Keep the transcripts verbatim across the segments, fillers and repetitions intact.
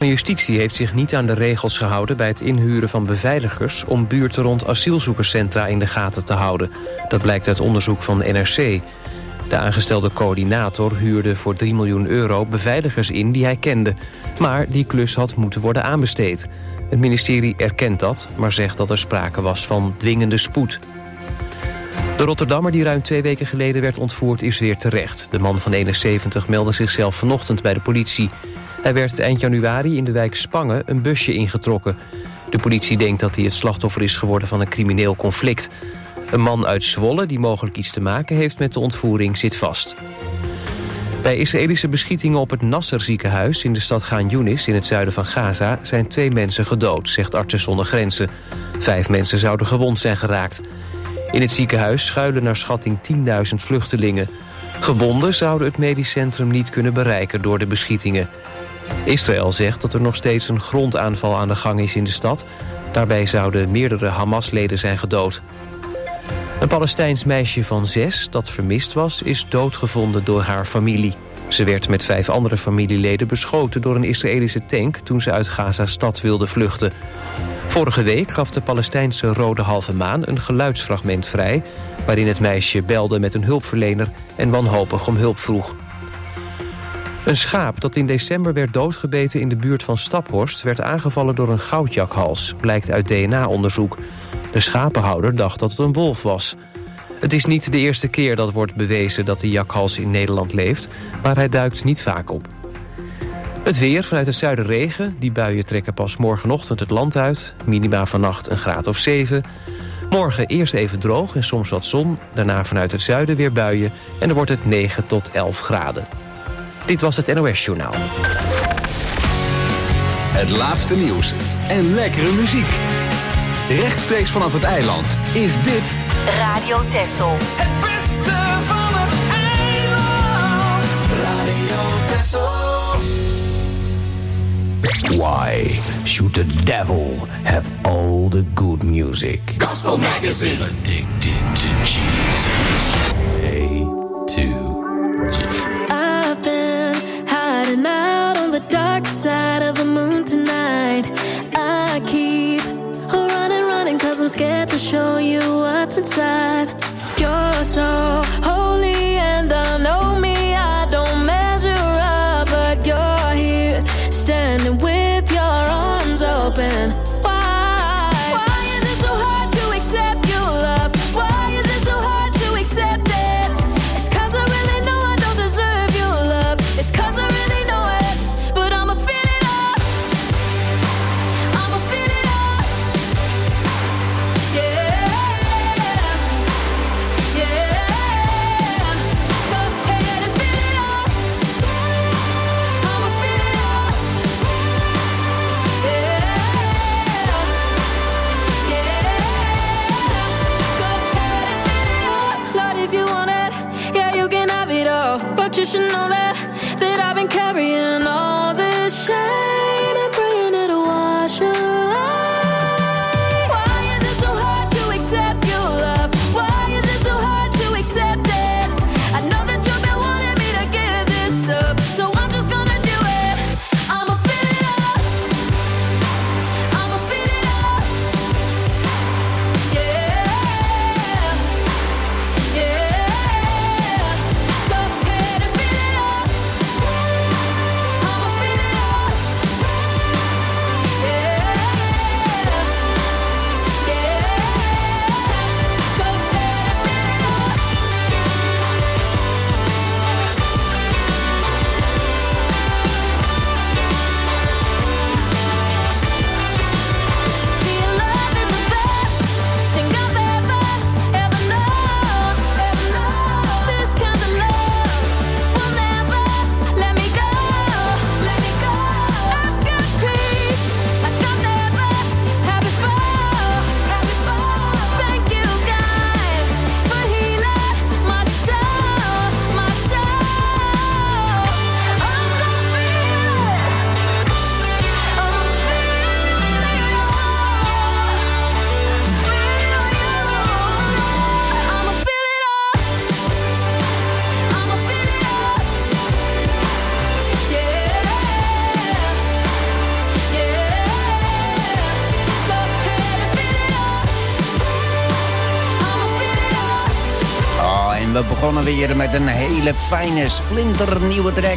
Justitie heeft zich niet aan de regels gehouden bij het inhuren van beveiligers om buurten rond asielzoekerscentra in de gaten te houden. Dat blijkt uit onderzoek van N R C. De aangestelde coördinator huurde voor drie miljoen euro beveiligers in die hij kende. Maar die klus had moeten worden aanbesteed. Het ministerie erkent dat, maar zegt dat er sprake was van dwingende spoed. De Rotterdammer die ruim twee weken geleden werd ontvoerd is weer terecht. De man van eenenzeventig meldde zichzelf vanochtend bij de politie. Hij werd eind januari in de wijk Spangen een busje ingetrokken. De politie denkt dat hij het slachtoffer is geworden van een crimineel conflict. Een man uit Zwolle die mogelijk iets te maken heeft met de ontvoering zit vast. Bij Israëlische beschietingen op het Nasser ziekenhuis in de stad Gaan Yunis in het zuiden van Gaza zijn twee mensen gedood, zegt Artsen zonder Grenzen. Vijf mensen zouden gewond zijn geraakt. In het ziekenhuis schuilen naar schatting tienduizend vluchtelingen. Gewonden zouden het medisch centrum niet kunnen bereiken door de beschietingen. Israël zegt dat er nog steeds een grondaanval aan de gang is in de stad. Daarbij zouden meerdere Hamas-leden zijn gedood. Een Palestijns meisje van zes dat vermist was, is doodgevonden door haar familie. Ze werd met vijf andere familieleden beschoten door een Israëlische tank toen ze uit Gaza-stad wilde vluchten. Vorige week gaf de Palestijnse Rode Halve Maan een geluidsfragment vrij, waarin het meisje belde met een hulpverlener en wanhopig om hulp vroeg. Een schaap dat in december werd doodgebeten in de buurt van Staphorst werd aangevallen door een goudjakhals, blijkt uit D N A-onderzoek. De schapenhouder dacht dat het een wolf was. Het is niet de eerste keer dat wordt bewezen dat de jakhals in Nederland leeft, maar hij duikt niet vaak op. Het weer, vanuit het zuiden regen. Die buien trekken pas morgenochtend het land uit. Minima vannacht een graad of zeven. Morgen eerst even droog en soms wat zon. Daarna vanuit het zuiden weer buien. En dan wordt het negen tot elf graden. Dit was het N O S-journaal. Het laatste nieuws en lekkere muziek. Rechtstreeks vanaf het eiland is dit Radio Texel. Het beste van het eiland. Radio Texel. Why should the devil have all the good music? Gospel Magazine. Addicted to Jesus. A to G. I've been hiding out on the dark side of the moon tonight. I keep running, running, cause I'm scared to show you what's inside. You're so holy and I know me, I don't measure up, but you're here standing with your arms open. Why? Why is it so hard to accept your love? Why is it so hard to accept it? It's cause I really know I don't deserve your love. It's cause I really know it, but I'ma fill it up. I'ma fill it up. Yeah, yeah. Go ahead and fill it up. I'ma fill it up. Yeah, yeah. Go ahead and fill it up. Lord, if you want it, yeah, you can have it all. But you should know that, that I've been carrying all this shame and praying it'll wash away. Why is it so hard to accept your love? Why is it so hard to accept it? I know that you've been wanting me to give this up, so I'm just gonna do it. I'ma fill it up. I'ma fill it up. Yeah, yeah. Go ahead and fill it up. begonnen weer met een hele fijne splinternieuwe track.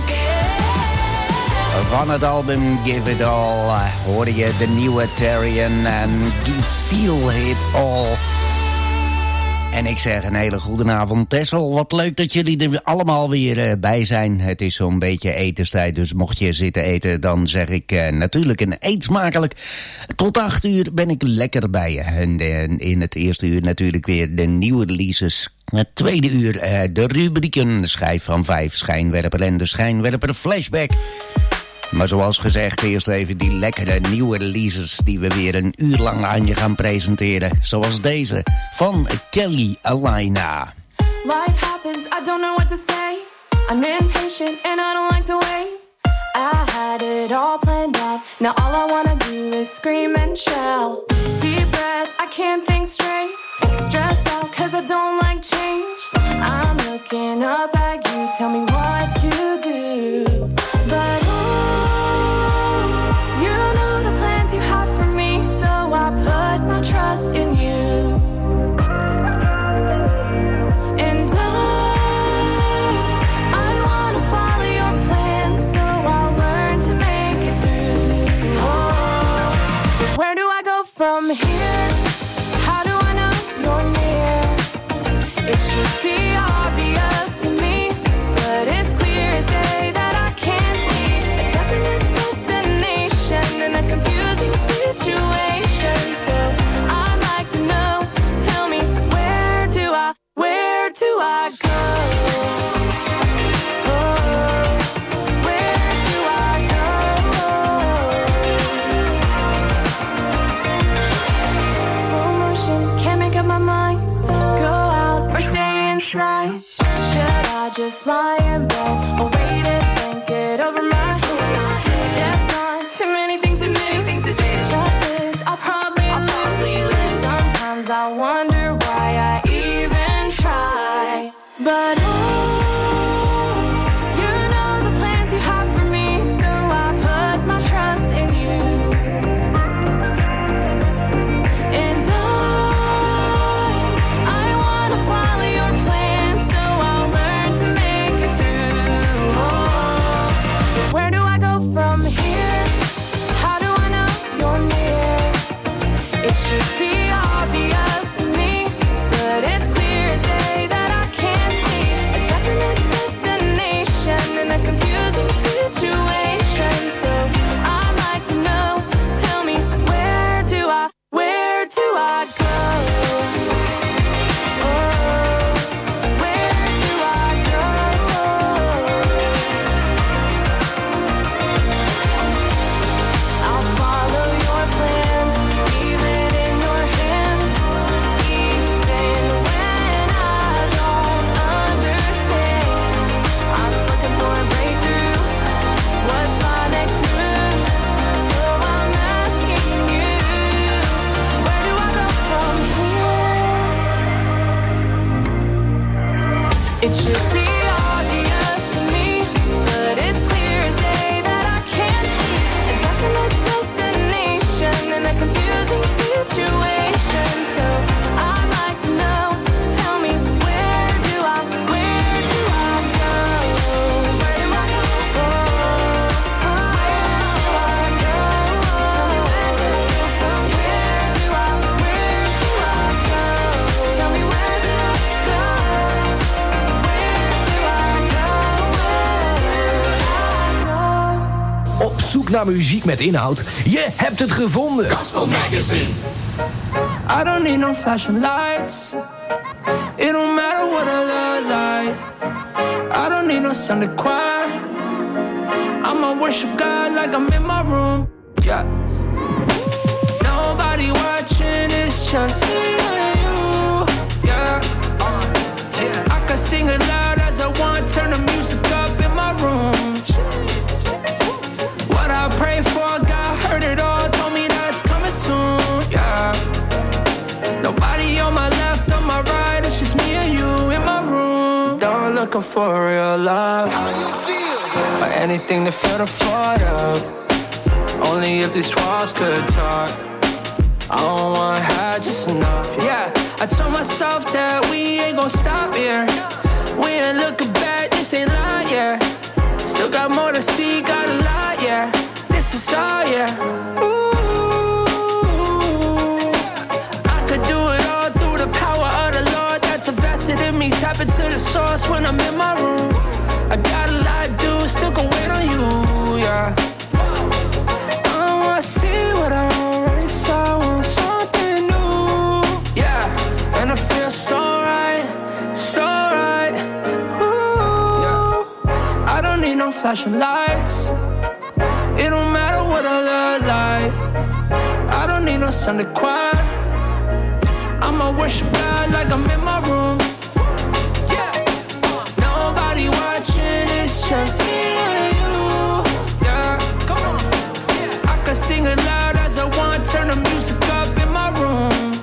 Van het album Give It All hoor je de nieuwe Tarian en You Feel It All. En ik zeg een hele goede avond, Tessel. Wat leuk dat jullie er allemaal weer uh, bij zijn. Het is zo'n beetje etenstijd, dus mocht je zitten eten... dan zeg ik uh, natuurlijk een eet smakelijk. Tot acht uur ben ik lekker bij je. En uh, in het eerste uur natuurlijk weer de nieuwe releases. Het tweede uur uh, de rubrieken Schijf van vijf, Schijnwerper en de Schijnwerper Flashback. Maar zoals gezegd, eerst even die lekkere nieuwe releases... die we weer een uur lang aan je gaan presenteren. Zoals deze van Kelly Alaina. Life happens, I don't know what to say. I'm impatient and I don't like to wait. I had it all planned out. Now all I wanna do is scream and shout. Deep breath, I can't think straight. Stressed out cause I don't like change. I'm looking up at you, tell me what to do. But I put my trust in you. And I, I wanna follow your plan, so I'll learn to make it through. Oh, where do I go from here? How do I know you're near? It should be obvious to me, but it's clear as day that I can't see a definite destination in a confusing situation. Do I go? Oh, where do I go? Slow motion, can't make up my mind. Go out or stay inside. Should I just lie in bed or wait and think it over my head? Guess not. Too many things to do. Things to do. Checklist, I'll probably, I'll probably lose. Sometimes I wonder why I even try. But oh, you know the plans you have for me, so I put my trust in you. And I, I wanna follow your plan, so I'll learn to make it through. Oh, where do I go from here? How do I know you're near? It should be obvious to me, but it's clear as day that I can't see a definite destination in a confusing situation. So I'd like to know, tell me, where do I, where do I go? Oh, where do I go? I'll follow your plans, leave it in your hands, even when I don't understand. I'm looking for a breakthrough. What's my next move? So I'm asking you, where do I go from here? It should be obvious to me, but it's clear as day that I can't see a definite destination in a confusing situation. So I'd like to know, tell me, where do I, where do I go? Where do I go? Oh, where do I go? Tell me, where do I go from here? Do I, where do I go? Tell me, where do I go? Where do I go? Where do I go? Op zoek naar muziek met inhoud? Je hebt het gevonden. Gospel Magazine. I don't need no flashing lights. It don't matter what I look like. I don't need no Sunday choir. I'ma worship God like I'm in my room. Yeah. Nobody watching, it's just me and you. Yeah. Yeah. I can sing it loud as I want. Turn the music up in my room. What I pray for, God heard it all. Told me that's coming soon. Yeah. Nobody on my left, on my right. It's just me and you in my room. Don't looking for real love. How you feel? Or anything to fill the void up. Only if these walls could talk. I don't wanna have just enough. Yeah, I told myself that we ain't gon' stop here. We ain't looking back, this ain't lying, yeah. Still got more to see, got a lot, yeah. This is all, yeah. Ooh, I could do it all through the power of the Lord that's invested in me. Tap into the source when I'm in my room. I got a lot to do, still can wait on you, yeah. I wanna see what I already saw, want something new, yeah. And it feels so right, so right. Ooh, yeah. I don't need no flashing lights. It don't matter what I look like. I don't need no Sunday choir. I'ma worship God like I'm in my room. Nobody watching, it's just me and you. Yeah, come on. I can sing it loud as I want, turn the music up in my room.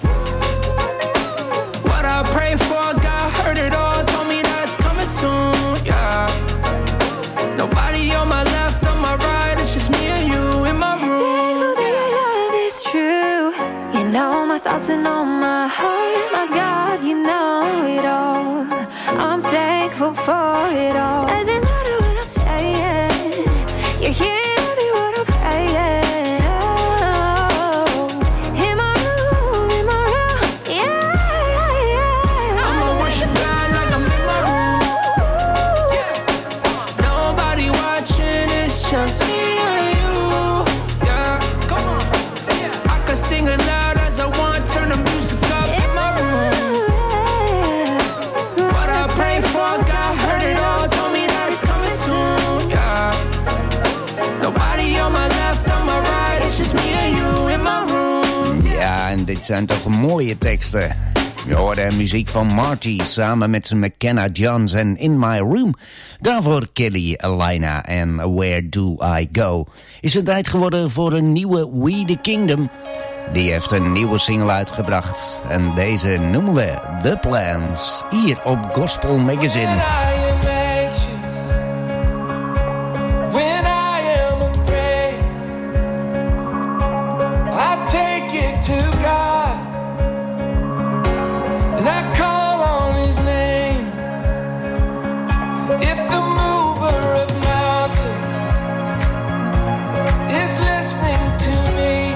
What I pray for, God heard it all, told me that's coming soon. Yeah, nobody on my left, on my right, it's just me and you in my room. Thankful that your love is true. You know my thoughts and all my heart. My God, you know it all. I'm thankful for it all. Doesn't matter what I'm saying, you're hearing every word I'm praying. Oh, in my room, in my room, yeah, yeah, yeah. I'ma worship God like I'm in my room. Yeah. Nobody watching, it's just me and you. Yeah, come on. I can sing it loud as I want, turn the music up in my room. What I pray for, God heard it all, told me that's coming soon. Yeah, nobody on my left, on my right, it's just me and you in my room. Ja, en dit zijn toch mooie teksten. Je hoorde muziek van Marty samen met zijn McKenna Johns en In My Room. Daarvoor Kelly Alina en Where Do I Go. Is het tijd geworden voor een nieuwe We The Kingdom. Die heeft een nieuwe single uitgebracht. En deze noemen we The Plans. Hier op Gospel Magazine. When I am afraid, I take it to God, and I call on His name. If the mover of mountains is listening to me,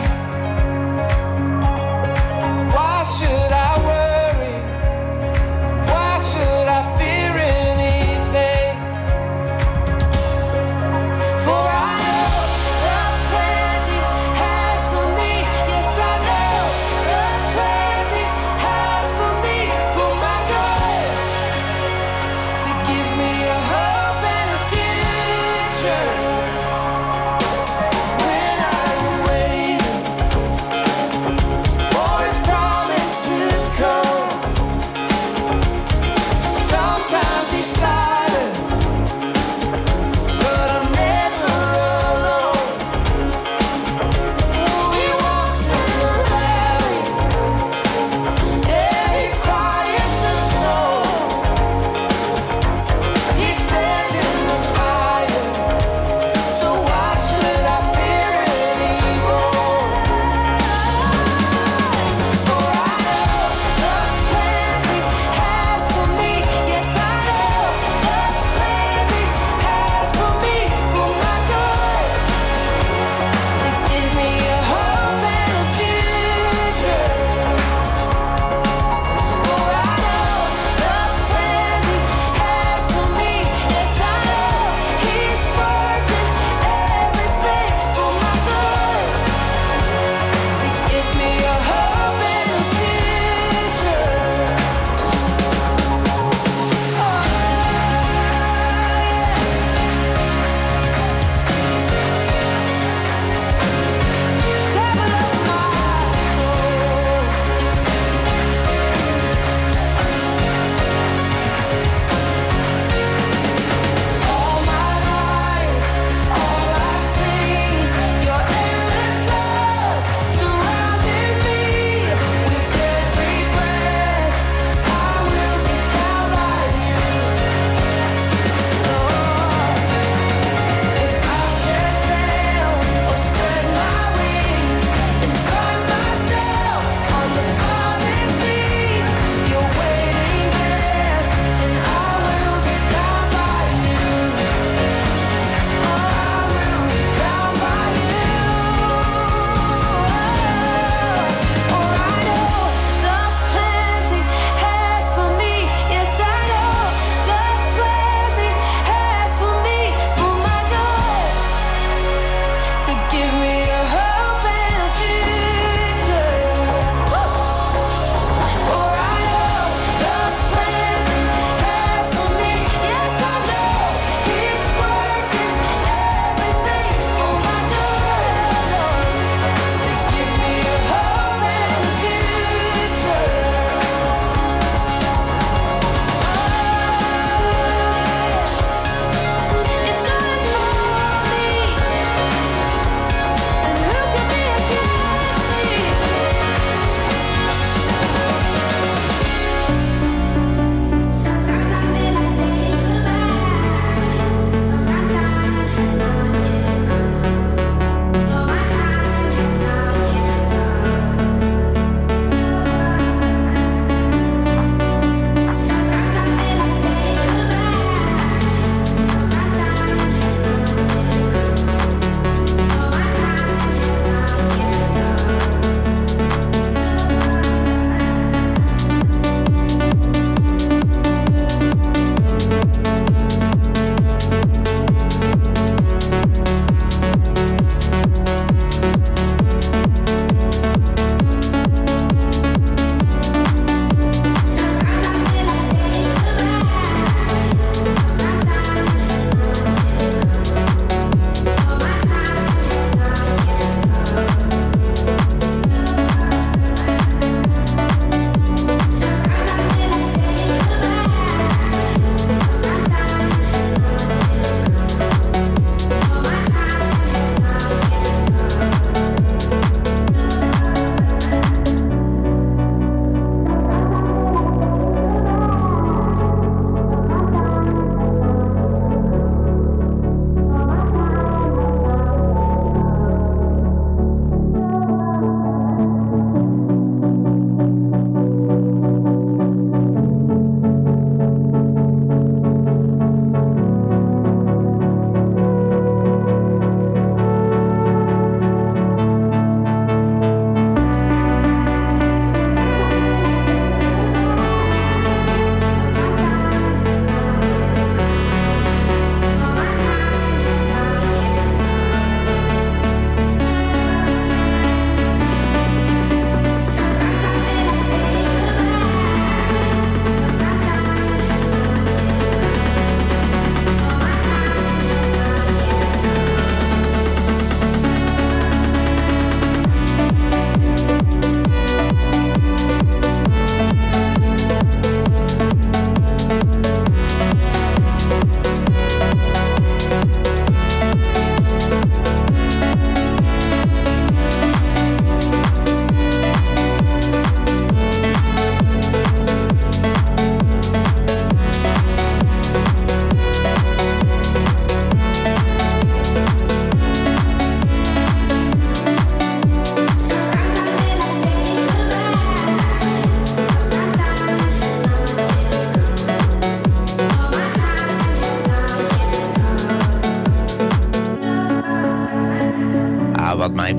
why should I worry? Why should I fear any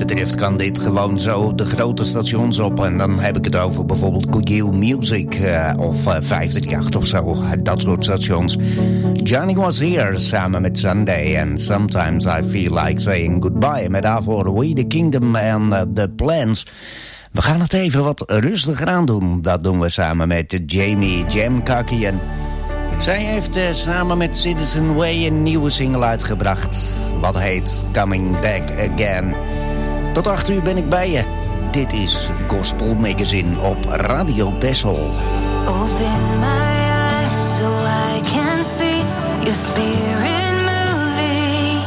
betreft kan dit gewoon zo de grote stations op. En dan heb ik het over bijvoorbeeld Q Music uh, of uh, vijf drie acht of zo. Dat soort stations. Johnny Was Here samen met Sunday. And Sometimes I Feel Like Saying Goodbye. Met daarvoor We The Kingdom en uh, The Plans. We gaan het even wat rustiger aan doen. Dat doen we samen met Jamie Jamkaki. En zij heeft uh, samen met Citizen Way een nieuwe single uitgebracht. Wat heet Coming Back Again. Tot acht uur ben ik bij je. Dit is Gospel Magazine op Radio Texel. Open my eyes so I can see your spirit moving.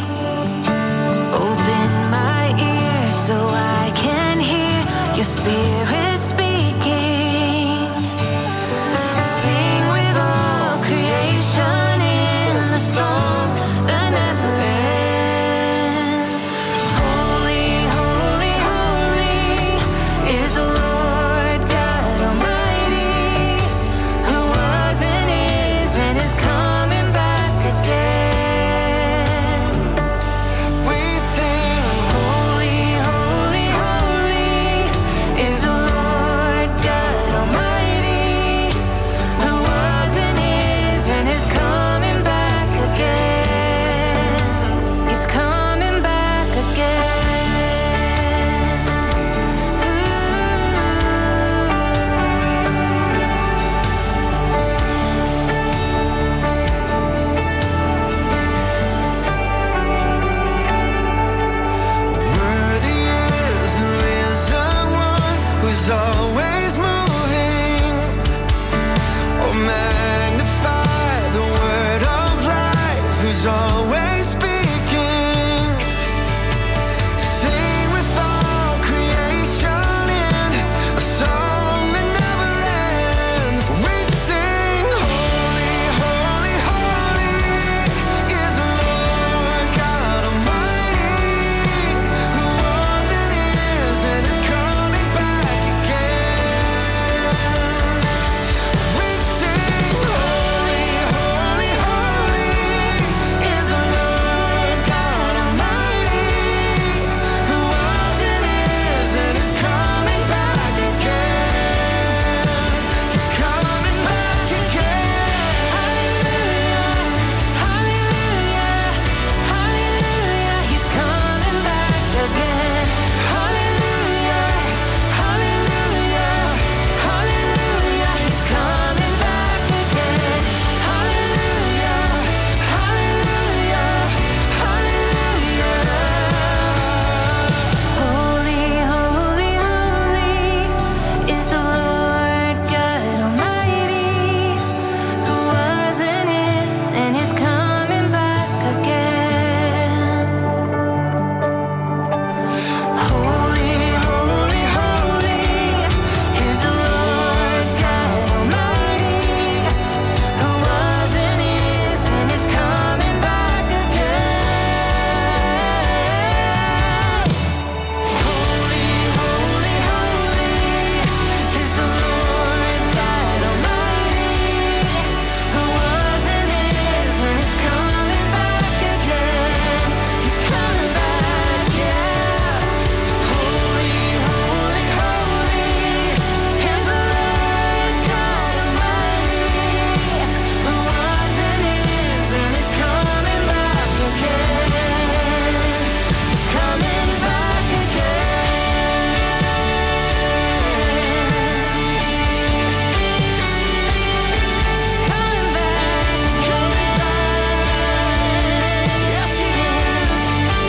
Open my ears so I can hear your spirit speaking. Sing with all creation in the song that never ends. Holy, holy, holy is the Lord God Almighty, who was and is and is coming back again. We sing, holy, holy, holy is the Lord God Almighty, who was and is and is coming back again. He's coming back again. Worthy is the risen one who's always moving. Oh, magnify the word of life who's always speaking. Sing with all creation in a song that never ends. We sing, holy, holy, holy is the Lord God Almighty, who was and is and is coming back again. We sing, holy, holy, holy is the Lord God Almighty, who was and is and is coming back again. He's coming back again. Hallelujah, hallelujah, hallelujah. He's coming back again. Hallelujah, hallelujah, hallelujah. He's coming back again. Hallelujah, hallelujah, hallelujah. Holy, holy, holy is the Lord God Almighty, who was and is and is coming back again. Holy, holy, holy is the Lord God Almighty, who was and is and is coming back again. Holy, holy, holy is the Lord God Almighty, who was and is and is coming back again. He's coming back, yeah. Holy, holy, holy is the Lord God Almighty, who was and is and is coming back again. He's coming back again. He's coming back, he's coming back. Yes, he is.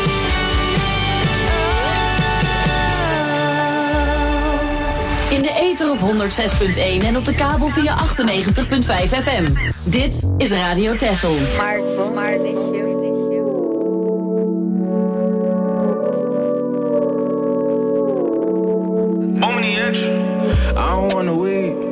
In de ether op honderd zes punt één en op de kabel via achtennegentig komma vijf F M. Dit is Radio Texel. Mark, Mark, this you, this you. I don't wanna weed, I don't wanna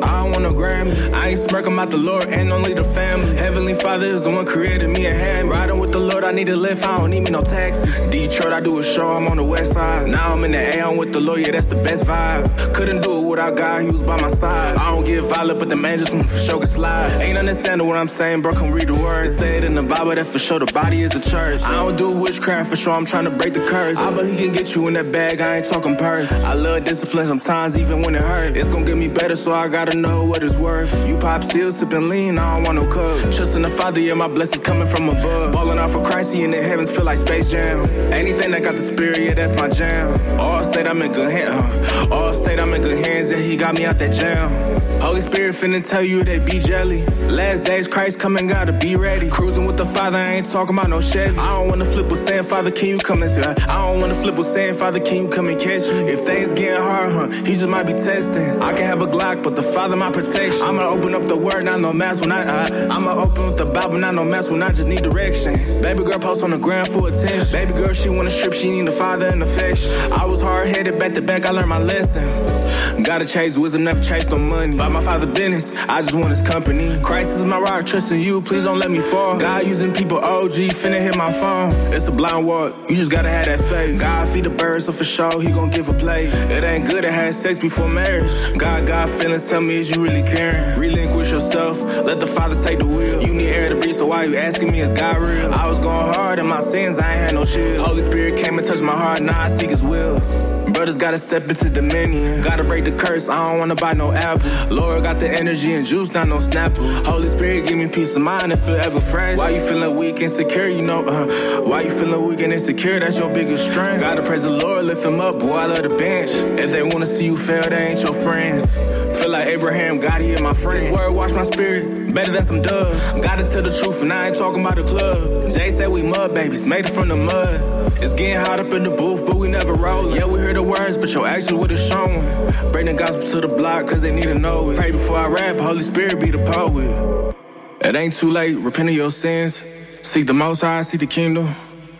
a Grammy. I ain't smirking about the Lord and only the family. Heavenly Father is the one created me and had me. Riding with the Lord, I need to live, I don't need me no taxi. Detroit, I do a show, I'm on the west side. Now I'm in the A, I'm with the Lord, yeah, that's the best vibe. Couldn't do it without God, he was by my side. I don't get violent, but the man just for sure can slide. Ain't understanding what I'm saying, bro, come read the words. It said in the Bible that for sure the body is a church. I don't do witchcraft, for sure I'm trying to break the curse. I bet he can get you in that bag, I ain't talking purse. I love discipline sometimes, even when it hurts. It's gonna get me better, so I gotta know what it's worth. You pop seal, sipping lean, I don't want no cup. Trust in the Father, yeah, my blessings coming from above. Ballin' out for Christ, he in the heavens feel like Space Jam. Anything that got the spirit, yeah, that's my jam. All state, I'm in good hands. Uh. All state, I'm in good hands, yeah, he got me out that jam. Holy Spirit finna tell you they be jelly. Last days, Christ coming, gotta be ready. Cruising with the Father, I ain't talking about no Chevy. I don't wanna flip with saying, Father, can you come and see? I don't wanna flip with saying, Father, can you come and catch me? If things getting hard, huh, he just might be testing. I can have a Glock, but the Father my protection. I'ma open up the word, not no mask when I, I I'ma open up the Bible, not no mask when I just need direction. Baby girl post on the ground for attention. Baby girl, she wanna strip, she need the Father in affection. I was hard-headed, back to back, I learned my lesson. Gotta chase wisdom, never chase no money. By my Father business, I just want his company. Christ is my rock, trusting you, please don't let me fall. God using people, O G, finna hit my phone. It's a blind walk, you just gotta have that faith. God feed the birds, so for sure, he gon' give a play. It ain't good to have sex before marriage. God, God feelings, tell me is you really caring? Relinquish yourself, let the Father take the wheel. You need air to breathe, so why you asking me, is God real? I was going hard in my sins, I ain't had no shield. Holy Spirit came and touched my heart, now I seek his will. Brothers gotta step into dominion. Gotta break the curse, I don't wanna buy no apple. Lord got the energy and juice, not no Snapple. Holy Spirit give me peace of mind and feel ever fresh. Why you feeling weak and insecure, you know, uh, why you feeling weak and insecure, that's your biggest strength. Gotta praise the Lord, lift him up, boy, I love the bench. If they wanna see you fail, they ain't your friends. Feel like Abraham, God, he is my friend. Word wash my spirit, better than some doves. Gotta tell the truth and I ain't talking about the club. Jay said we mud babies, made it from the mud. It's getting hot up in the booth, but we never rollin'. Yeah, we hear the words, but your actions what it's showing. Bring the gospel to the block, cause they need to know it. Pray before I rap, Holy Spirit be the poet. It ain't too late, repent of your sins. Seek the Most High, seek the kingdom.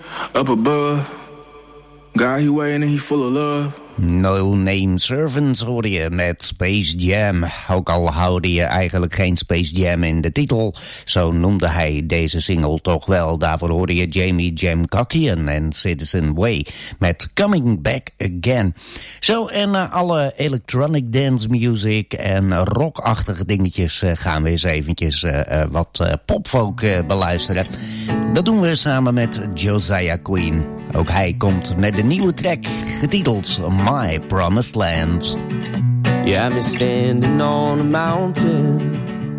Up above, God he waiting and he full of love. No Name Servants hoorde je met Space Jam. Ook al hoorde je eigenlijk geen Space Jam in de titel, zo noemde hij deze single toch wel. Daarvoor hoorde je Jamie Jamkakian en Citizen Way met Coming Back Again. Zo, en uh, alle electronic dance music en rockachtige dingetjes uh, gaan we eens eventjes uh, uh, wat uh, popfolk uh, beluisteren. Dat doen we samen met Josiah Queen. Ook hij komt met de nieuwe track getiteld My Promised Land. You have me standing on a mountain,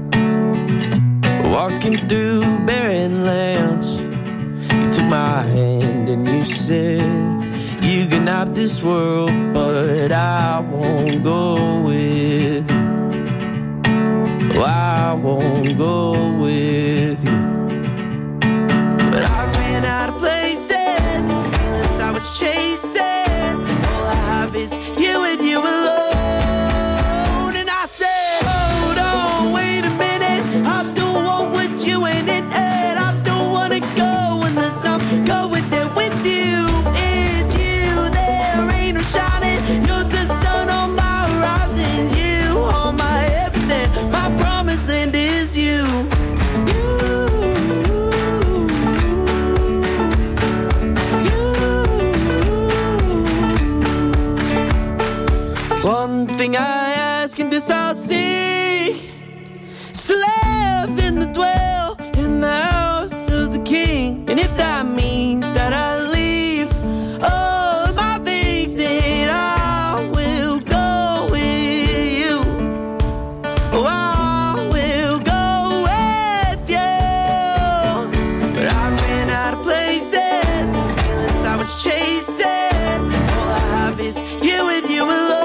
walking through barren lands. You took my hand and you said, you can have this world, but I won't go with you. Oh, I won't go with you. But I ran out of places, feelings I was chasing. All I have is you and you alone. And I said, hold on, wait a minute. I don't want what you ain't in it. I don't want to go unless I'm going there with you. It's you, there ain't no shining. You're the sun on my horizon. You are my everything. My promised land is you. One thing I ask and this I'll seek, is to live and to dwell in the house of the King. And if that means that I leave all of my things, then I will go with you. Oh, I will go with you. But I ran out of places and feelings I was chasing. All I have is you and you alone.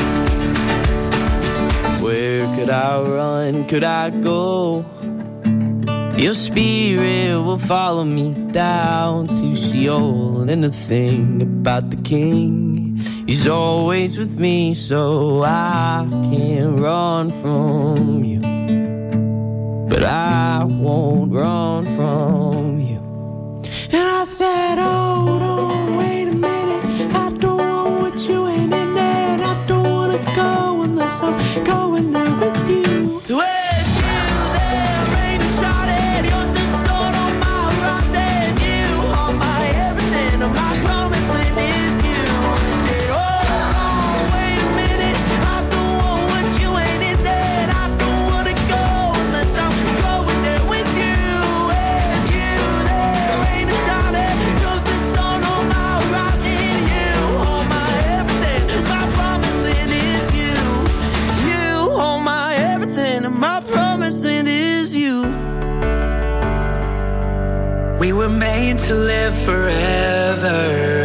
Could I run? Could I go? Your spirit will follow me down to Sheol. And the thing about the king, he's always with me, so I can't run from you. But I won't run from you. And I said, hold on, wait a minute. I don't want what you ain't in there. And I don't want to go unless I'm going there with you. With you there, rain and shot it. You're the sun on my horizon. You are my everything. And my promise land is you. I said, hold on, wait a minute. I don't want what you ain't in there. And I don't want to go unless I'm going there with you. With you there, rain and shot it. You're the sun on my horizon. You are my everything. My promise land is you. You are my everything. And my promise land is you. We were made to live forever.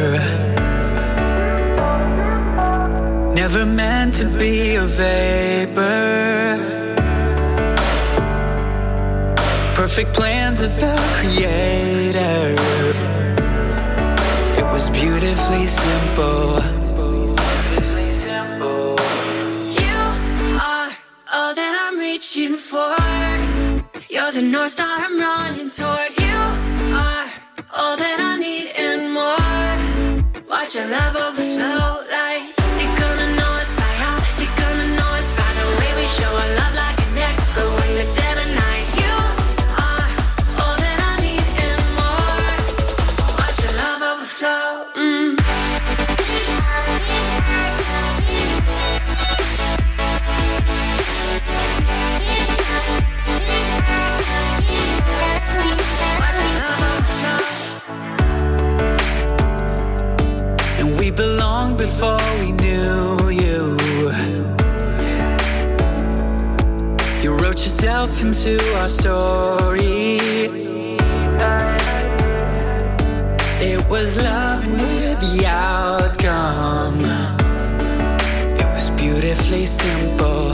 Never meant to be a vapor. Perfect plans of the Creator. It was beautifully simple. You are all that I'm reaching for. You're the North Star I'm running toward. You are all that I need and more. Watch your love overflow like you're gonna know it's by how. You're gonna know it's by the way we show our love like an echo in the dead of night. You are all that I need and more. Watch your love overflow. Mm. Watch your love overflow. And we belonged before we knew you. You wrote yourself into our story. It was love and we're the outcome. It was beautifully simple.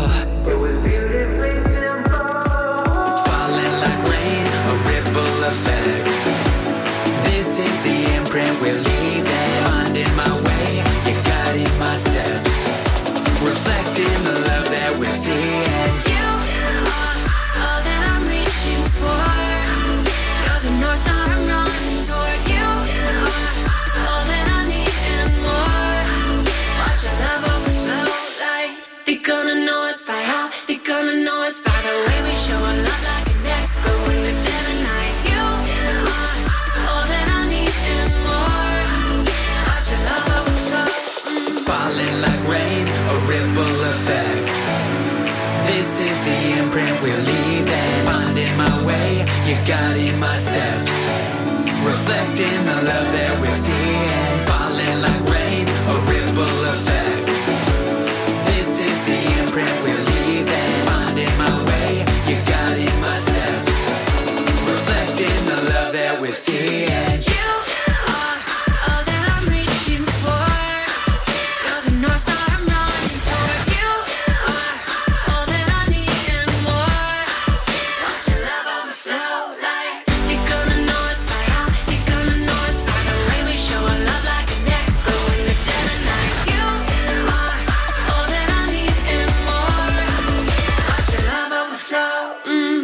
Falling like rain, a ripple effect. This is the imprint we're leaving. Finding my way, you guiding my steps. Reflecting the love that we're seeing. You are all that I'm reaching for. You're the North Star I'm running toward. You are all that I need and more. Watch your love overflow like they're gonna know it's by how. They're gonna know it's by the way we show our love like an echo in the dead of night. You are all that I need and more. Watch your love overflow. Mm. Falling like rain, a ripple effect. This is the imprint we're leaving. Finding my way, you guiding my steps. Reflecting the love that we're seeing. Falling like rain, a ripple effect. This is the imprint we're leaving. Finding my way, you guiding my steps. Reflecting the love that we're seeing. You are all that I'm reaching for. You're the North Star I'm running toward. You are all that I need and more. Watch your love overflow like you're gonna know it's by how. You're gonna know it's by the way we show our love like an echo in the dead of night. You are all that I need and more. Watch your love overflow. Mm.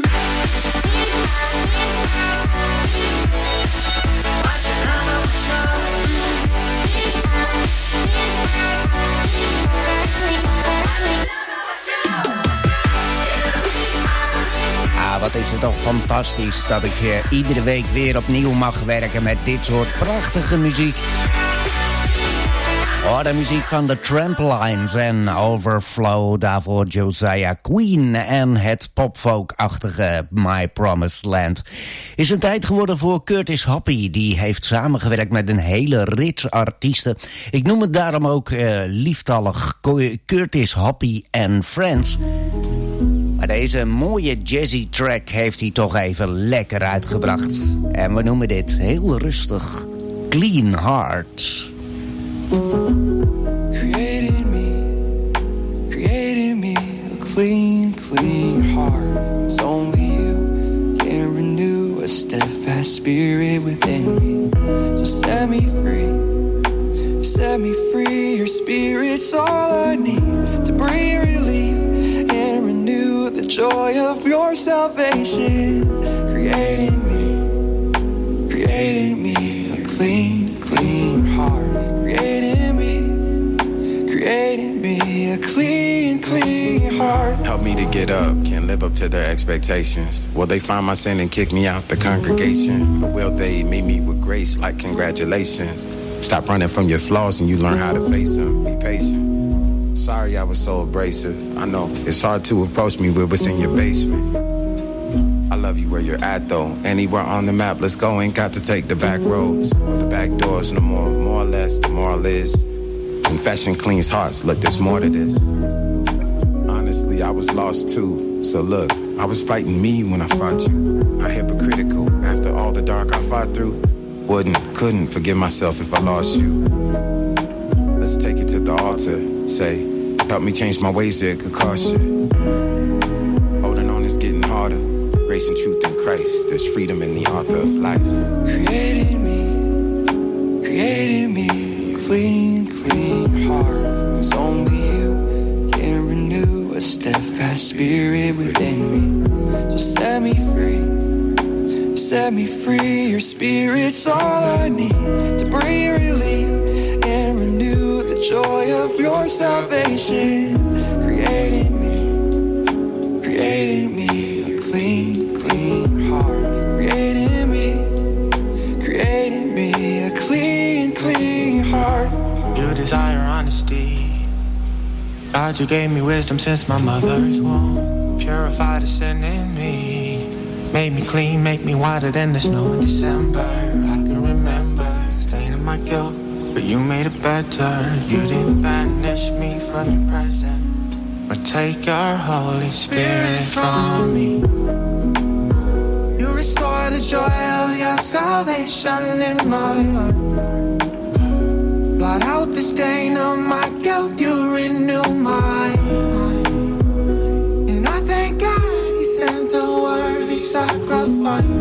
Watch your love overflow. Ah, wat is het toch fantastisch dat ik uh, iedere week weer opnieuw mag werken met dit soort prachtige muziek. Oh, de muziek van de Tramplines en Overflow, daarvoor Josiah Queen en het popfolkachtige My Promised Land. Is het tijd geworden voor Curtis Hoppy, die heeft samengewerkt met een hele rits artiesten. Ik noem het daarom ook uh, lieftallig Curtis Hoppy and Friends. Maar deze mooie jazzy track heeft hij toch even lekker uitgebracht. En we noemen dit heel rustig Clean Heart. Created me, created me a clean, clean heart. It's only you can renew a steadfast spirit within me. So set me free, set me free. Your spirit's all I need to bring relief and renew the joy of your salvation. Creating me, creating me a clean, clean heart. Creating me, creating me a clean, clean heart. Help me to get up, can't live up to their expectations. Will they find my sin and kick me out the congregation? But will they meet me with grace like congratulations? Stop running from your flaws and you learn how to face them. Be patient. Sorry I was so abrasive. I know it's hard to approach me with what's in your basement. I love you where you're at though. Anywhere on the map, let's go. Ain't got to take the back roads or the back doors no more. More or less, the moral is confession cleans hearts. Look, there's more to this. Honestly, I was lost too. So look, I was fighting me when I fought you. Not hypocritical after all the dark I fought through. Wouldn't, couldn't forgive myself if I lost you. Let's take it to the altar. Say, help me change my ways that could cost you. Holding on is getting harder. Grace and truth in Christ. There's freedom in the author of life. Creating me, creating me a clean, clean heart. 'Cause only you can renew a steadfast spirit within me. So set me free, set me free. Your spirit's all I need to bring relief and renew the joy of your salvation. Creating me, creating me a clean, clean heart. Creating me, creating me a clean, clean heart. You desire honesty. God, you gave me wisdom since my mother's womb. Purify the sin in me. Made me clean, make me whiter than the snow in December. I can remember staining my guilt, but you made it better. You didn't banish me from your presence, but take your Holy Spirit from me. You restore the joy of your salvation in my heart. Blot out the stain of my guilt, you renew my mind. And I thank God he sends a worthy sacrifice.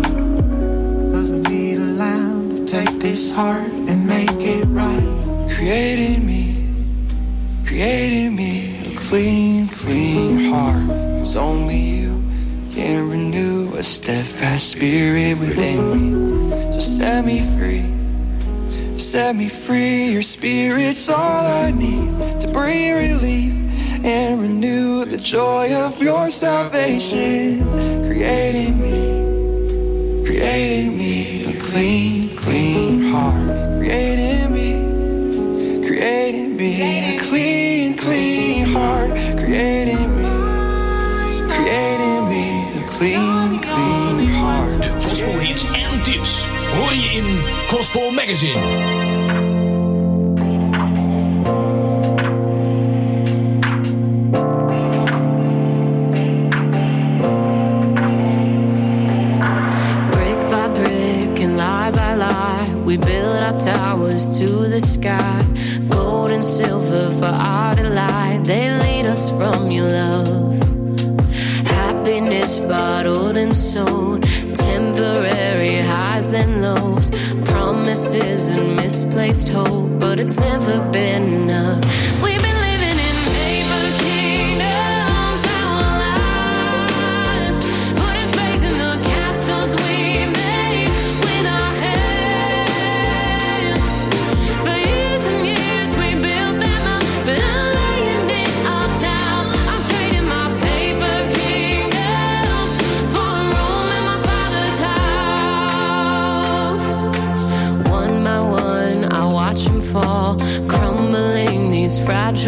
'Cause we need a lamb to take this heart and make it right. Creating me, creating me a clean, clean heart. 'Cause only you can renew a steadfast spirit within me. So set me free, set me free. Your spirit's all I need to bring relief and renew the joy of your salvation. Creating me, creating me a clean, clean heart. Creating me, creating me a clean, clean heart. Creating me, creating me a clean, clean heart. De gospelhits en tips hoor je in Gospel Magazine. We build our towers to the sky. Gold and silver for our delight. They lead us from your love. Happiness bottled and sold. Temporary highs then lows. Promises and misplaced hope. But it's never been enough. We've been living in paper kingdoms our lives. Putting faith in the castles we made with our hands. For years and years we built them up, but I'm laying it all down. I'm trading my paper kingdom for a room in my Father's house. One by one I watch them fall, crumbling these fragile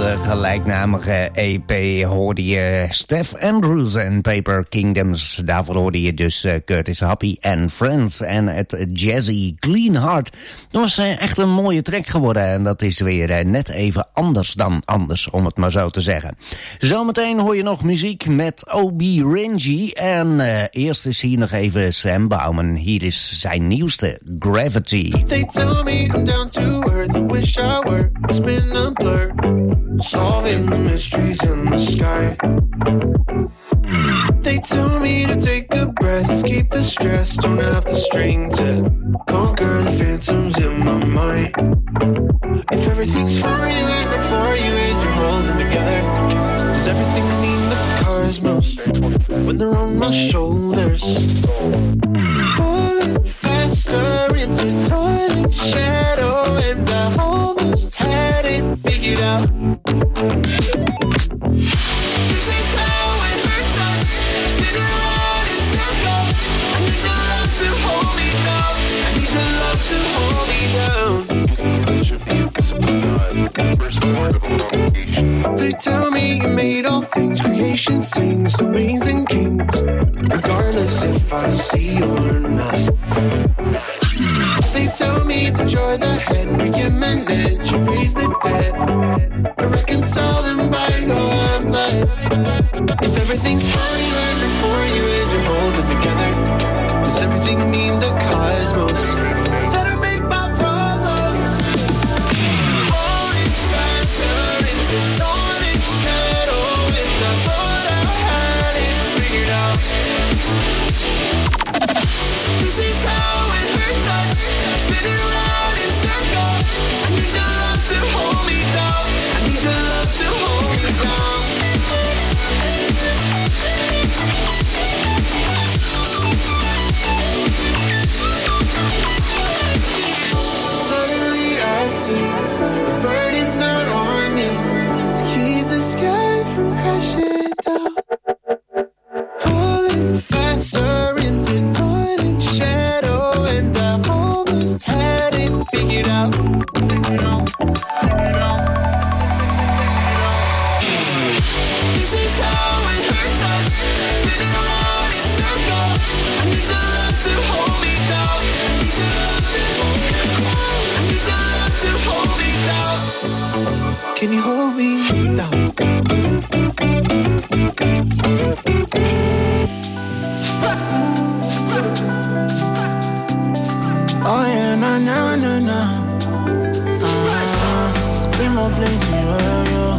de gelijknamige E P hoorde je Steph Andrews en Paper Kingdoms. Daarvoor hoorde je dus uh, Curtis Happy and Friends en het jazzy Clean Heart. Dat was uh, echt een mooie track geworden en dat is weer uh, net even anders dan anders, om het maar zo te zeggen. Zometeen hoor je nog muziek met O B Renji en uh, eerst is hier nog even Sam Bauman. Hier is zijn nieuwste, Gravity. They tell me I'm down to earth, I wish I were. It's been a blur, solving the mysteries in the sky. They tell me to take a breath, let's keep the stress, don't have the strength to conquer the phantoms in my mind. If everything's for you and before you and you're holding together, does everything mean the cosmos when they're on my shoulders? Falling faster into night and shadow, and I almost had it figured out. This is how it hurts us, spinning around in circles. I need your love to hold me down, I need your love to hold me down. It's the image of the invisible God, first part of a congregation. They tell me you made all things, creation sings, domains and kings, regardless if I see or not. They tell me that you're the head, preeminent, you raise the dead, I reconcile them by no I'm led. If everything's for you and before you and you're holding together, does everything mean the cosmos that'll make my problem? Falling faster into dawn and shadow, and I thought I had it figured out. This is how it hurts us, spinning around in circles. I need your love to hold me down, I need your love to hold me down. Suddenly I see the burden's not on me to keep the sky from crashing down. Falling faster into night and shadow, and I almost had it figured out. This is how it hurts us, spinning around in circles. I need your love to hold me down, I need your love to hold me down, I need your love to hold me down. Can you hold me down? Oh yeah, no, no, no, no. Uh, be more plenty, oh, yeah.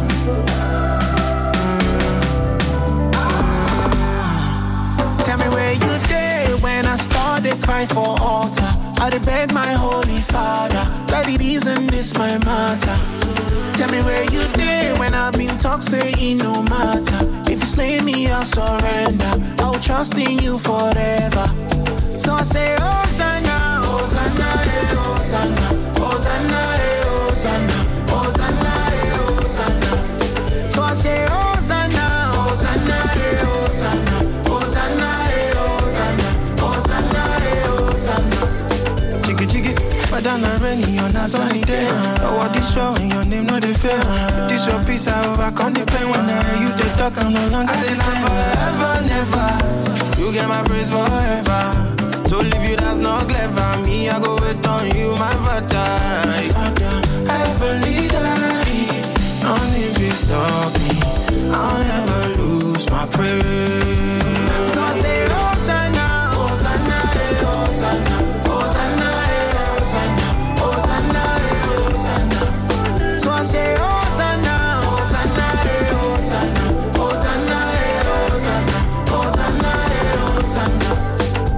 Mm. Tell me where you did when I started crying for altar. I did beg my holy father that it isn't this my matter. Tell me where you did when I've been talk saying no matter. If you slay me, I'll surrender. I will trust in you forever. So I say, Hosanna, Hosanna, eh, Hosanna, Hosanna, eh, Hosanna, Hosanna, eh, Hosanna. So I say, Hosanna, Hosanna, eh, Hosanna, Hosanna, eh, Hosanna, Hosanna, eh, Hosanna. Chiggy chiggy, badana rainy on a sunny day. Oh, what this show in your name, no they fail. If this your peace, I overcome the pain. When I hear you, they talk, I'm no longer the same. Forever, never, you get my praise forever. To leave you, that's not clever. Me, I go wait on you, my father. Heavenly daddy, don't if you stop me, I'll never lose my praise. So I say, Hosanna, Hosanna, eh, Hosanna, Hosanna, eh, Hosanna, Hosanna, eh, Hosanna. So I say, Hosanna, Hosanna, eh, Hosanna, Hosanna, eh, Hosanna, Hosanna, eh, Hosanna.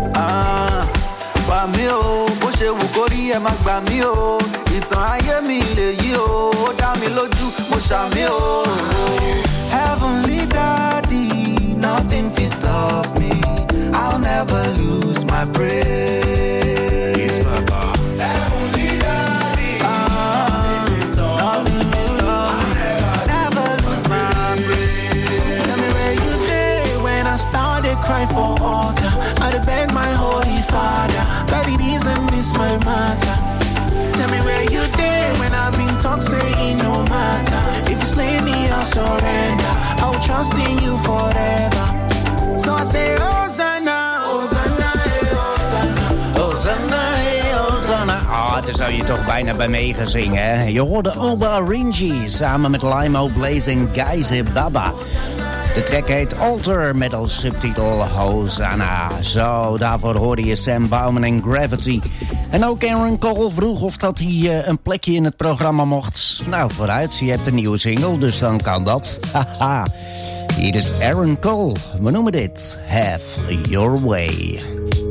Gbà mí o, bó ṣe wù kó rí ẹ má gbà mí o. Ìtàn ayé mi lèyí o, ó dá mi lójú, mo ṣàmì o. Heavenly Daddy, nothing fit stop me. I'll never lose my praise. Yes, Papa. Heavenly Daddy, ah, nothing fit stop me. I'll never lose my praise. Tell me where you did when I started crying for altar. I did beg my holy father that it isn't this my matter. Tell me where you did when I've been talk saying no matter. If you slay me, surrender. I will trust in you forever. So I say, Hosanna, Hosanna, hey, Hosanna. Hosanna, hey, Hosanna. Ah, daar zou je toch bijna bij mee gaan zingen, hè? Je hoorde Oba Rinji samen met Limo Blaze en Gaize Baba. De track heet Alter met als subtitel Hosanna. Zo, daarvoor hoorde je Sam Bauman en Gravity. En ook Aaron Cole vroeg of dat hij uh, een plekje in het programma mocht. Nou, vooruit, je hebt een nieuwe single, dus dan kan dat. Haha. Hier is Aaron Cole. We noemen dit Have Your Way.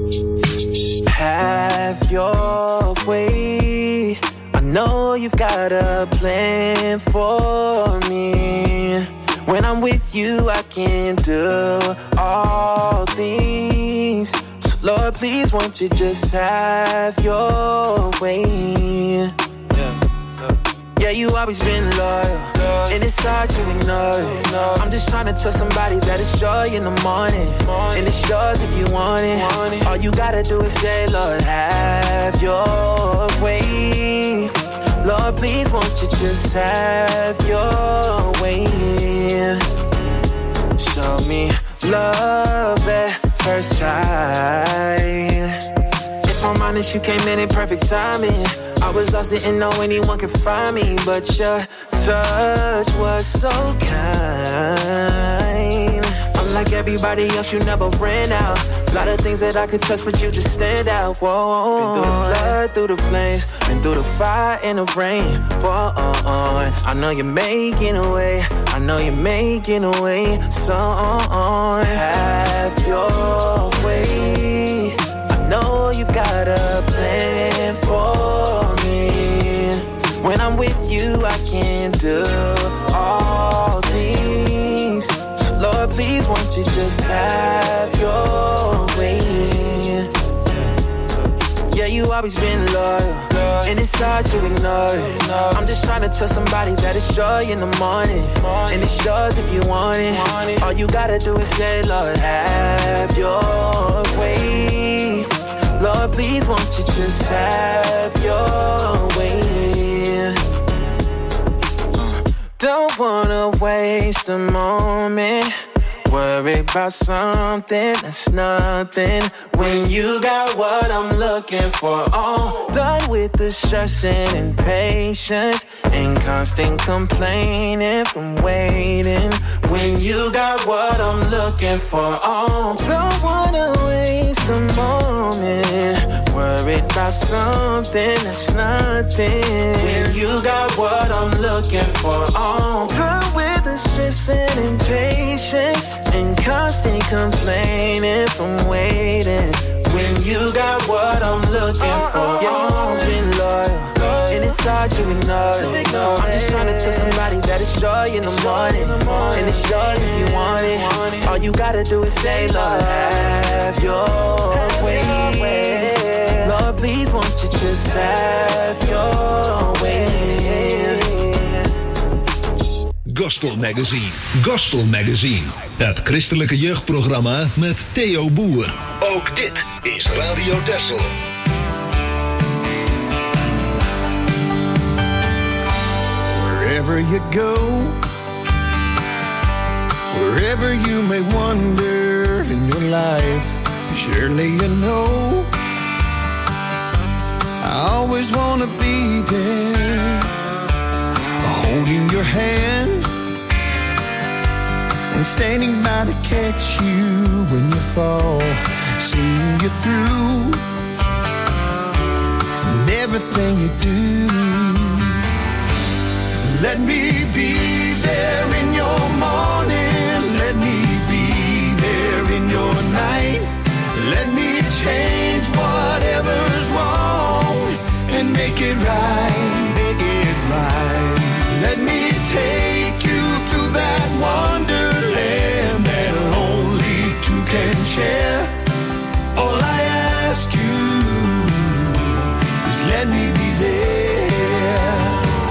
Have your way. I know you've got a plan for me. When I'm with you, I can do all things. So Lord, please won't you just have your way. Yeah, you always been loyal, and it's hard to ignore it. I'm just trying to tell somebody that it's joy in the morning, and it's yours if you want it. All you gotta do is say, Lord, have your way. Lord, please won't you just have your way. Show me love at first sight. If I'm honest, you came in in perfect timing. I was lost, didn't know anyone could find me, but your touch was so kind. Unlike everybody else, you never ran out. A lot of things that I could trust, but you just stand out. Whoa, been through the flood, through the flames, been through the fire and the rain. For I know you're making a way. I know you're making a way. So have your way. I know you've got a plan for me. When I'm with you, I can do all things. So Lord, please won't you just have your way. Yeah, you always been loyal, and it's hard to ignore it. I'm just trying to tell somebody that it's joy in the morning, and it's yours if you want it. All you gotta do is say, Lord, have your way. Lord, please won't you just have your way. Don't wanna waste a moment, worry about something that's nothing, when you got what I'm looking for. All done with the stressing and patience and constant complaining from waiting, when you got what I'm looking for. Oh, don't wanna waste a moment, worried about something that's nothing, when you got what I'm looking for. Oh, done with the stressing and patience and constant complaining from waiting, when you got what I'm looking for. Yeah, it's been loyal, and it's hard to ignore it. I'm just trying to tell somebody that it's joy in the morning, and it's yours if you want it. All you gotta do is say, Lord, have your way. Lord, please won't you just have your way. Gospel Magazine. Gospel Magazine. Het christelijke jeugdprogramma met Theo Boer. Ook dit is Radio Texel. Wherever you go, wherever you may wander in your life, surely you know I always want to be there, holding your hand and standing by to catch you when you fall, seeing you through and everything you do. Let me be there in your morning, let me be there in your night, let me change whatever's wrong and make it right, make it right. Let me take you to that wonderland that only two can share. All I ask you is let me be there.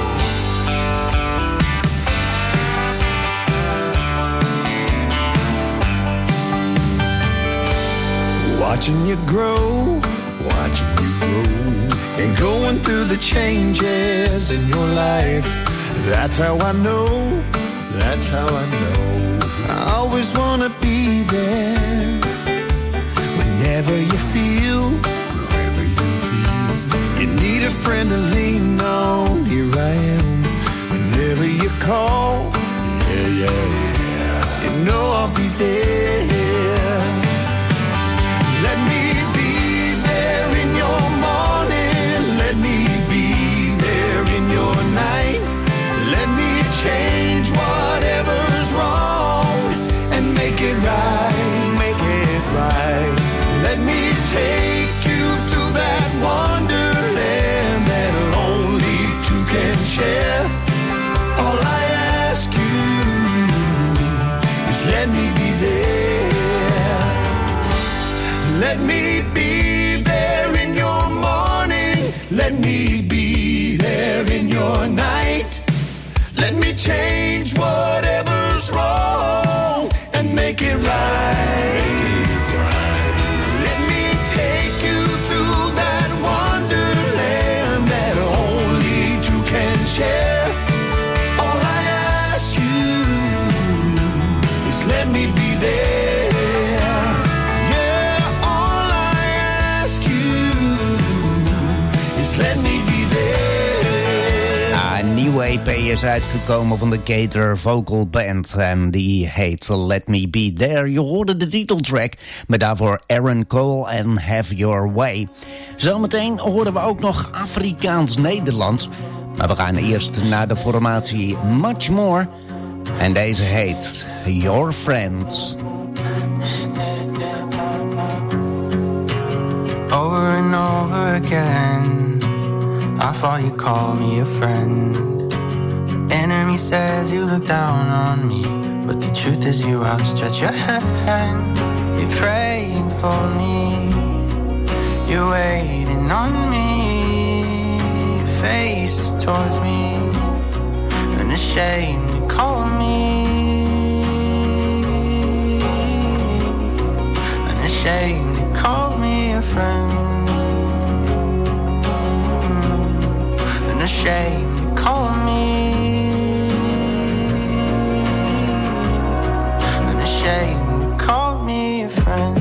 Watching you grow, watching you grow, and going through the changes in your life. That's how I know That's how I know. I always wanna be there. Whenever you feel, wherever you feel, you need a friend to lean on. Here I am. Whenever you call, yeah, yeah, yeah, you know I'll be there. Let me be there in your morning. Let me be there in your night. Let me change whatever's wrong and make it right, make it right. Let me take you to that wonderland that only two can share. All I ask you is let me be there. Let me be there in your morning. Let me be there in your night. Let me change whatever's wrong and make it right. Let me take you through that wonderland that only two can share. All I ask you is let me be there. Yeah, all I ask you is let me be there. Een nieuwe E P is uitgekomen van de Gator Vocal Band en die heet Let Me Be There. Je hoorde de titeltrack, maar daarvoor Aaron Cole en Have Your Way. Zometeen horen we ook nog Afrikaans-Nederlands, maar we gaan eerst naar de formatie Much More en deze heet Your Friends. Over and over again I thought you called me a friend. The enemy says you look down on me, but the truth is you outstretch your hand. You're praying for me, you're waiting on me. Your face is towards me, unashamed to call me, unashamed to call me a friend. Ashamed to call me, and ashamed to call me a friend.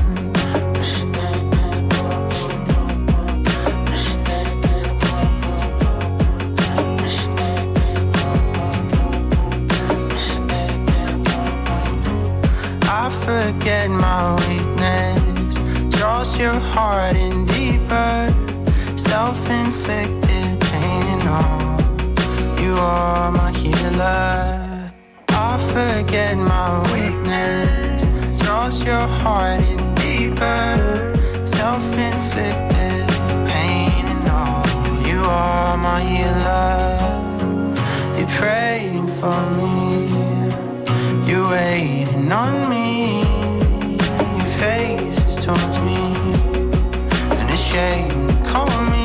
I forget my weakness, draws your heart in deeper, self-inflicted. You are my healer. I forget my weakness, draws your heart in deeper, self-inflicted pain and all. You are my healer. You're praying for me, you're waiting on me. Your face is towards me, and ashamed to call me.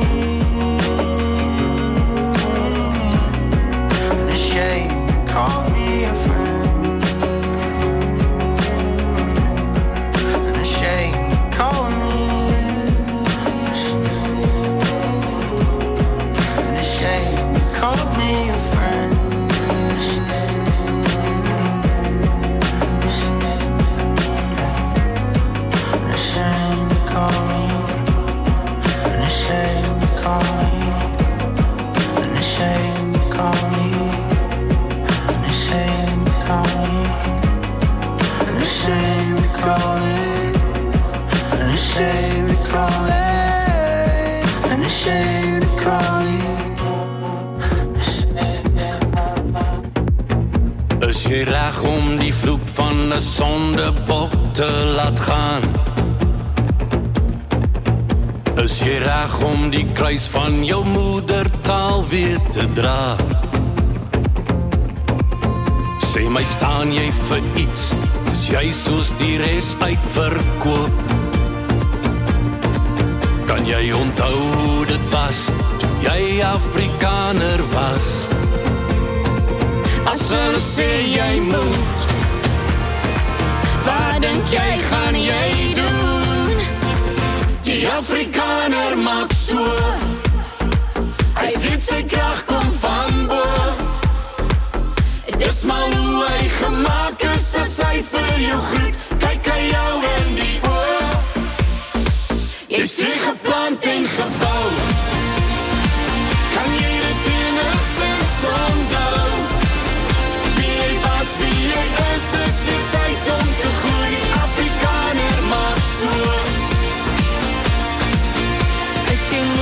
Call me a friend, and ashamed to call me, and ashamed to call me a friend. And ashamed to call me, and ashamed to call me, and ashamed to call me. And ashamed to call me, and ashamed to call me, and ashamed to call me. Is jy reg om die vloek van 'n sondebok te laat gaan? Is jy reg om die kruis van jou moedertaal weer te dra? Sê my, staan jy vir iets, is jy soos die res uitverkoop? Kan jy onthou dit was, toe jy Afrikaner was? As hulle sê jy moet, wat dink jy gaan jy doen? Die Afrikaner maak so, hy weet sy krag kom van bo. Dis maar hoe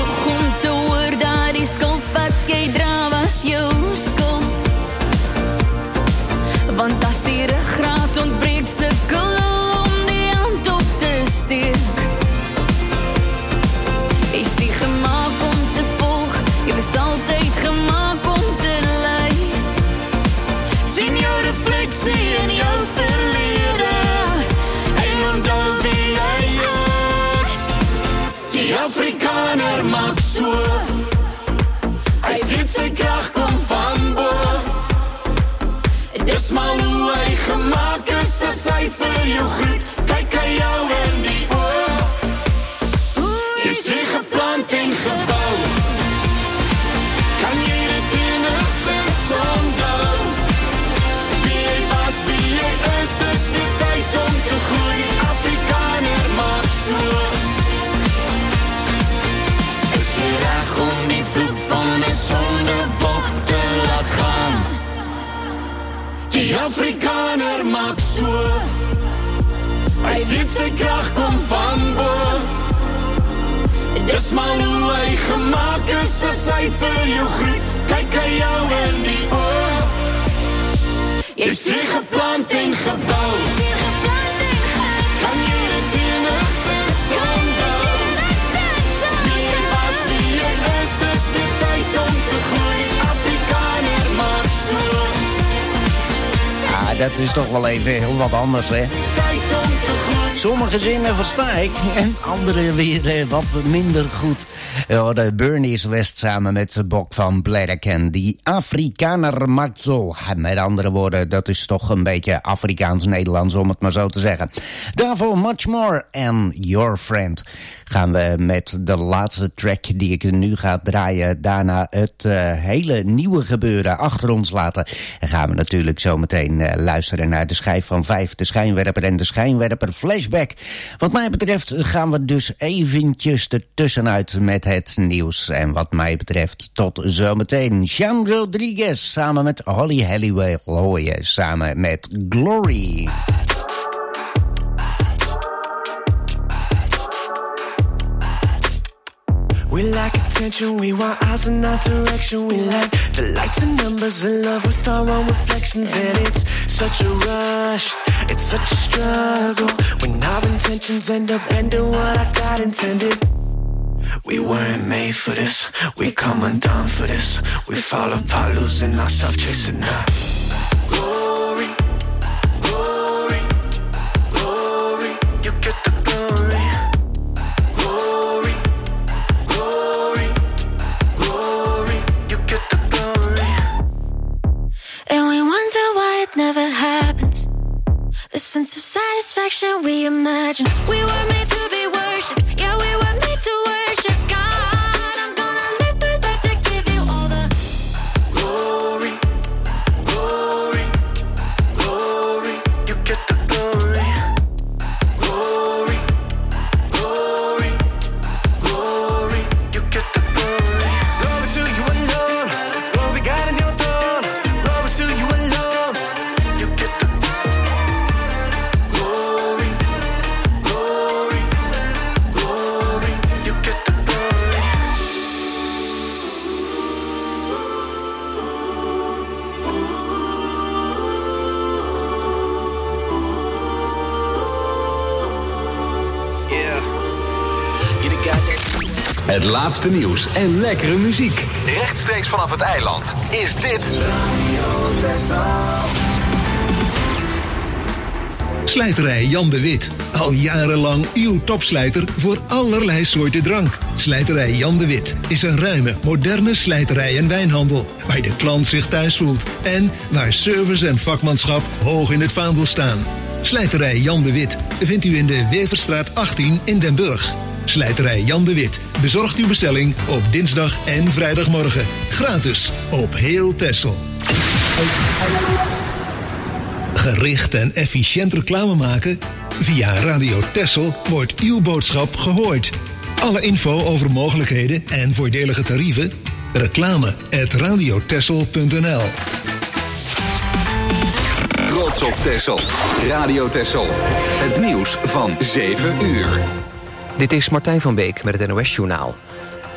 genoeg om te hoor dat die skuld wat jy dra was jou skuld. Want as die ruggraat ontbreek, sukkel hulle om die hand op te steek. Is nie gemaak om te volg, jy was altyd gemaak om te lei. Sien jou refleksie in jou verlede en onthou wie jy is. Die Afrikaner maak so, hy weet sy krag kom van bo. Dis maar hoe hy gemaak is, as hy vir jou groet, kyk hy jou in die oor. Is hy geplant en gebouw, kan jy dit enigszins onthou? Wie hy was, wie hy is, dis weer tyd om te groei. Die Afrikaner maak so. Is jy reg om die vloek van die sondebok te laat gaan? Die Afrikaner maak so, hy weet sy krag kom van bo. Dis maar hoe hy gemaak is, as hy vir jou groet, kyk hy jou in die oor. Jy's weer geplant en gebouw, kan jy dit enigszins onthou? Wie jy was, wie jy is, dis weer tyd om te groei. Die Afrikaner maak so. Ja, dat is toch wel even heel wat anders, hè? Sommige zinnen versta ik en andere weer eh, wat minder goed. Ja, de Bernice West samen met de bok van Bladderken. Die Afrikaner maakt zo. Met andere woorden, dat is toch een beetje Afrikaans-Nederlands, om het maar zo te zeggen. Daarvoor Much More and Your Friend. Gaan we met de laatste track die ik nu ga draaien. Daarna het uh, hele nieuwe gebeuren achter ons laten. En gaan we natuurlijk zo meteen uh, luisteren naar de schijf van vijf. De schijnwerper en de schijnwerper flashback. Wat mij betreft gaan we dus eventjes ertussenuit met het nieuws. En wat mij betreft tot zometeen. Sean Rodriguez samen met Holly Halliwell hoor je samen met Glory. We like attention, we want eyes in our direction. We like the lights and numbers, in love with our own reflections. And it's such a rush, it's such a struggle, when our intentions end up ending what I got intended. We weren't made for this, we come undone for this. We fall apart, losing ourselves, chasing our glory, glory, glory. You get the glory. And we wonder why it never happens. The sense of satisfaction we imagine. We were made to be worshipped. Yeah, we were made to worship God. I'm gonna live my life to give you all the glory, glory, glory. You get the glory. Glory, glory, glory. You get the glory. Glory to you alone. Glory God in your throne. Glory to you alone. You get the glory, glory, glory. You get the glory. Yeah. You're the guy that... Het laatste nieuws en lekkere muziek. Rechtstreeks vanaf het eiland is dit... Slijterij Jan de Wit. Al jarenlang uw topslijter voor allerlei soorten drank. Slijterij Jan de Wit is een ruime, moderne slijterij en wijnhandel, waar de klant zich thuis voelt en waar service en vakmanschap hoog in het vaandel staan. Slijterij Jan de Wit vindt u in de Weverstraat achttien in Den Burg. Slijterij Jan de Wit bezorgt uw bestelling op dinsdag en vrijdagmorgen. Gratis op heel Texel. Gericht en efficiënt reclame maken? Via Radio Texel wordt uw boodschap gehoord. Alle info over mogelijkheden en voordelige tarieven? Reclame at radiotexel punt n l. Trots op Texel. Radio Texel. Het nieuws van zeven uur. Dit is Martijn van Beek met het N O S-journaal.